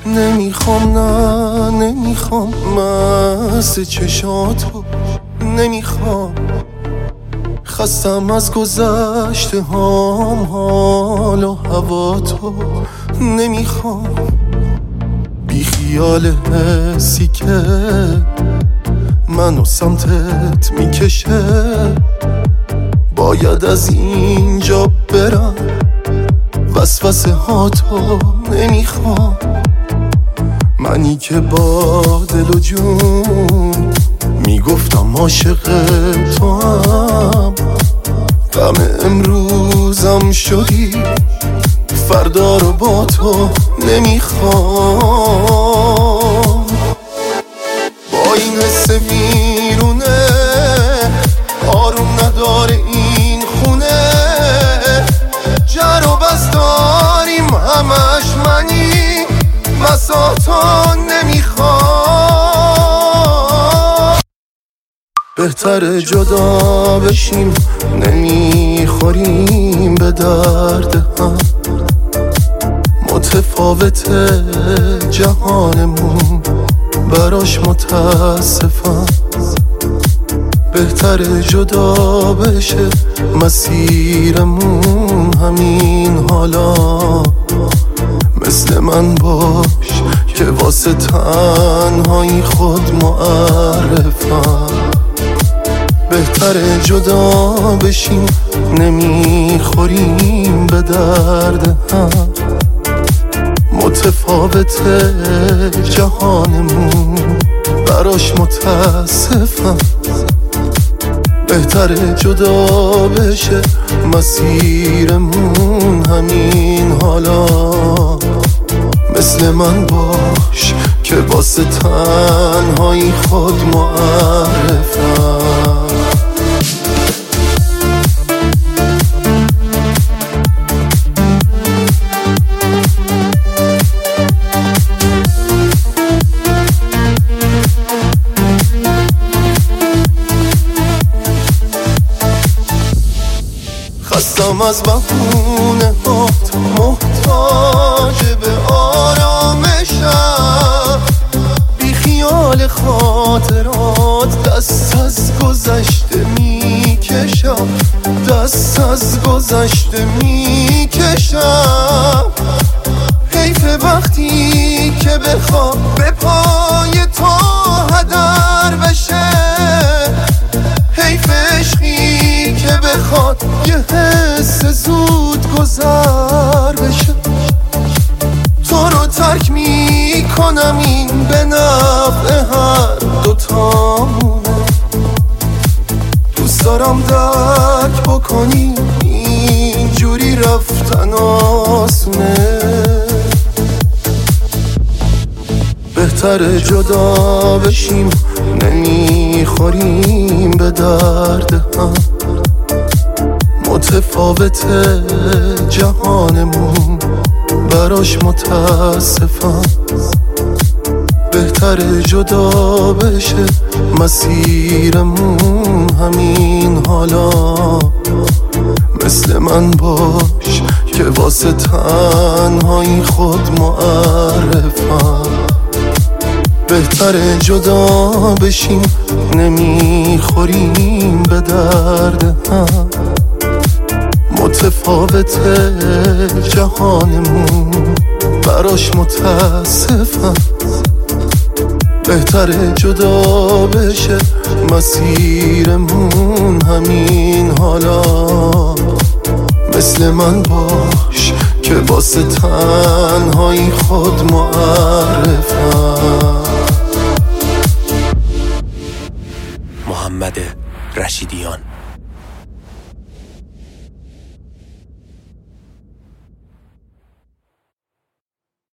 نمیخوام، نه نمیخوام مست چشاتو، نمیخوام. خستم از گذشته هام، حال و هوا تو، نمیخوام. بی خیال حسی که منو سمتت میکشه، باید از اینجا برم. وسوسه ها تو، نمیخوام. منی که با دل و جون میگفتم عاشق تو هم، غم امروزم شدی، فردا رو با تو نمیخوام. با این حس ویرونه آروم نداره این خونه، جر و بس داریم همش، منی مساتا نمیخوام. بهتره جدا بشیم، نمیخوریم به درد هم. متفاوت جهانمون، براش متاسفم. بهتره جدا بشه مسیرمون همین حالا. مثل من باش که واسه تنهایی خود معرفم. بهتره جدا بشیم، نمیخوریم به درد هم. متفاوت جهانمون، براش متاسفم. بهتره جدا بشه مسیرمون همین حالا. مثل من باش که واسه تنهایی خود معرفم. خستم از بهونه هات، محتاج به آرامشم. بی خیال خاطرات دست از گذشته میکشم، دست از گذشته میکشم. حیف وقتی که بخوام به پای تو هدر بشه، حیف عشقی که بخواد یه حس زود گذر بشه. تو رو ترک میکنم، این به نفع هر دوتامونه. دوست دارم درک بکنی، اینجوری رفتن آسونه. بهتره جدا بشیم، نمیخوریم به درد هم. متفاوت جهانمون، براش متاسفم. بهتره جدا بشه مسیرمون همین حالا. مثل من باش که واسه تنهایی خود معرفم. بهتره جدا بشیم، نمیخوریم به درد هم. متفاوت جهانمون، براش متاسفم. بهتره جدا بشه مسیرمون همین حالا. مثل من باش که واسه تنهایی خود معرفم. محمد رشیدیان.